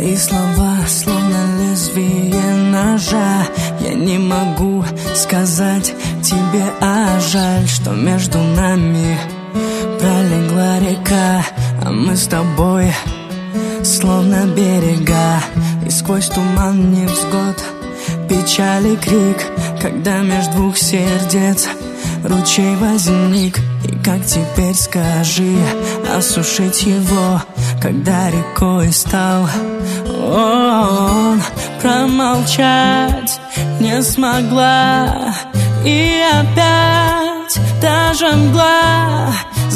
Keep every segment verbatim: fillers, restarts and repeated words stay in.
Твои слова словно лезвие ножа. Я не могу сказать тебе, а жаль, что между нами пролегла река, а мы с тобой словно берега. И сквозь туман невзгод, печаль и крик, когда между двух сердец ручей возник. И как теперь, скажи, осушить его, когда рекой стал он? Промолчать не смогла, и опять та же мгла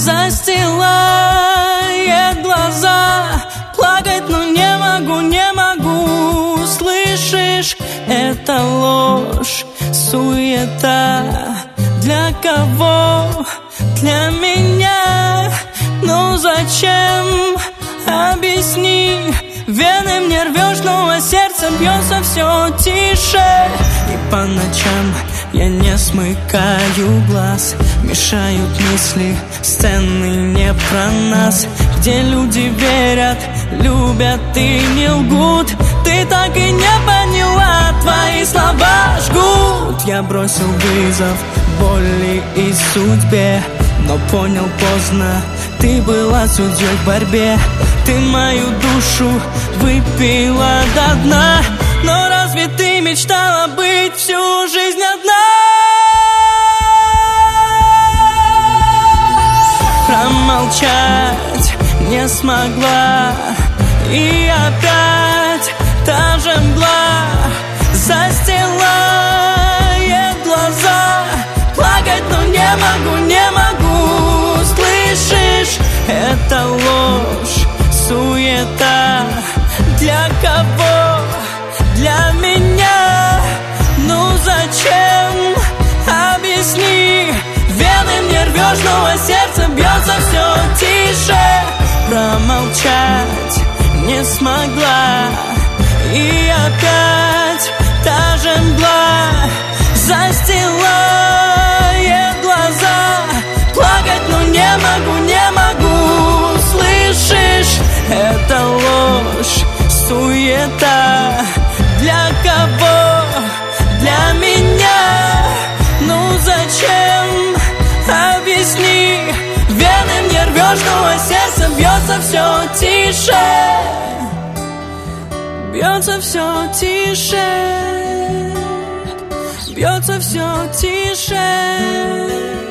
застилает глаза. Плакать, но не могу, не могу. Слышишь, это ложь, суета. Для кого? Для меня. Ну зачем? Объясни. Вены мне рвешь, но а сердце бьется все тише. И по ночам я не смыкаю глаз, мешают мысли, сцены не про нас, где люди верят, любят и не лгут. Ты так и не поняла, твои слова жгут. Я бросил вызов боли и судьбе, но понял поздно, ты была судьей в борьбе. Ты мою душу выпила до дна, но разве ты мечтала быть всю жизнь одна? Промолчать не смогла, и опять та же мгла застилает глаза. Плакать, но не могу, не могу. Слышишь, это ложь, суета. Для кого? Для меня. Ну зачем? Объясни. Вены мне рвешь, но а сердце бьется все тише. Промолчать не смогла, и опять та же мгла застилает глаза. Плакать, но не могу, не могу. Слышишь, это ложь, суета. Для кого? Для меня. Ну зачем? Объясни. Вены мне рвешь, но а сердце бьется все тише. Бьется все тише. Бьется все тише.